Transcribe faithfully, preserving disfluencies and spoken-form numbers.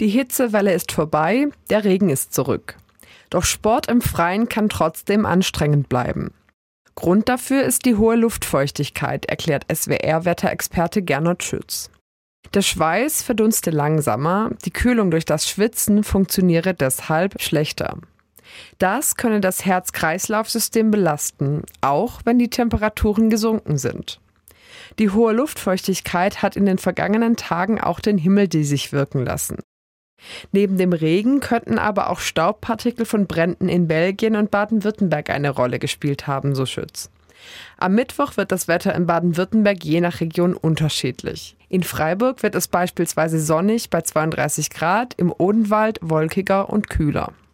Die Hitzewelle ist vorbei, der Regen ist zurück. Doch Sport im Freien kann trotzdem anstrengend bleiben. Grund dafür ist die hohe Luftfeuchtigkeit, erklärt S W R-Wetterexperte Gernot Schütz. Der Schweiß verdunste langsamer, die Kühlung durch das Schwitzen funktioniere deshalb schlechter. Das könne das Herz-Kreislauf-System belasten, auch wenn die Temperaturen gesunken sind. Die hohe Luftfeuchtigkeit hat in den vergangenen Tagen auch den Himmel diesig wirken lassen. Neben dem Regen könnten aber auch Staubpartikel von Bränden in Belgien und Baden-Württemberg eine Rolle gespielt haben, so Schütz. Am Mittwoch wird das Wetter in Baden-Württemberg je nach Region unterschiedlich. In Freiburg wird es beispielsweise sonnig bei zweiunddreißig Grad, im Odenwald wolkiger und kühler.